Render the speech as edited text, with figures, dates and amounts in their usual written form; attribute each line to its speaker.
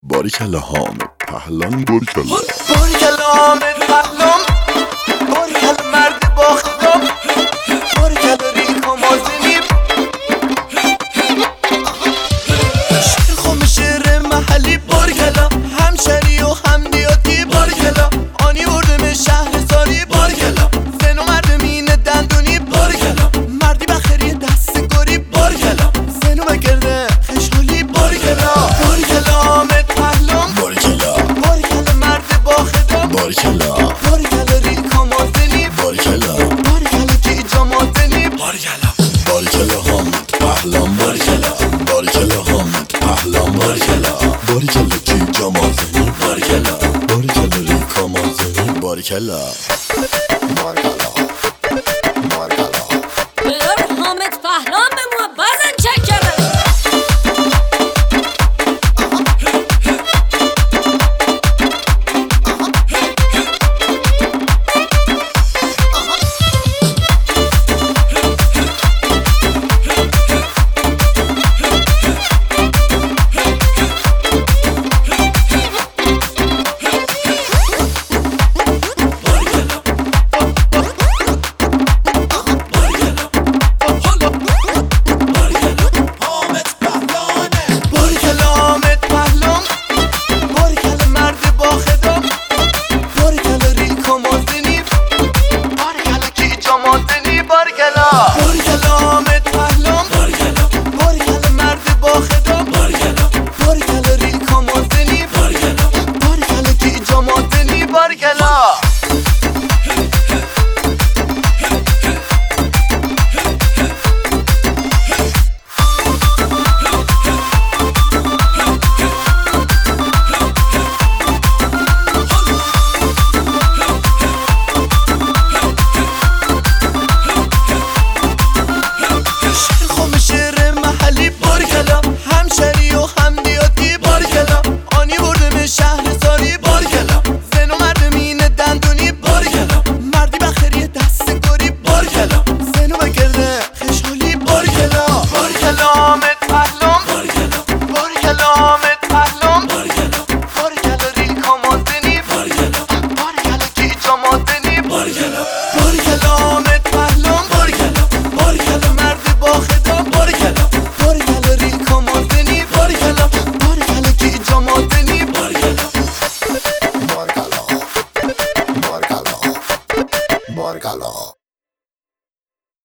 Speaker 1: باریکلا حامد پهلوان، باریکلا
Speaker 2: باریکلا حامد پهلوان، باریکلا مرد با خدام، باریکلا ریکا مازنی، شیر خم شیر محلی، باریکلا همشری و همدیاتی، باریکلا آنی بردم شهر ساری، باریکلا زن و مرد مینه دندونی، باریکلا مردی بخری دست گاری، باریکلا زن و بگرده خشحالی، باریکلا باریکلا حامد پهلوان،
Speaker 1: باریکلا
Speaker 2: باریکلا مرد با خدام،
Speaker 1: باریکلا
Speaker 2: باریکلا ریکا مازنی،
Speaker 1: باریکلا
Speaker 2: باریکلا جیجا مازنی،
Speaker 1: باریکلا باریکلا حامد پهلوان، باریکلا باریکلا حامد پهلوان، باریکلا باریکلا جیجا مازنی، باریکلا باریکلا ریکا مازنی، باریکلا باریکلا باریکلا
Speaker 3: حامد پهلوان به ما بزن چکره.
Speaker 2: باریکلا حامد پهلوان، باریکلا مرد با خدام، باریکلا ریکا مازنی، باریکلا جیجا مازنی، باریکلا همشری و همدیاتی، باریکلا آنی بردم شهر ساری، باریکلا زن و مرد مینه دندونی، باریکلا مردی بخری دست گاری، باریکلا زن و بگرده خشحالی، باریکلا باریکلا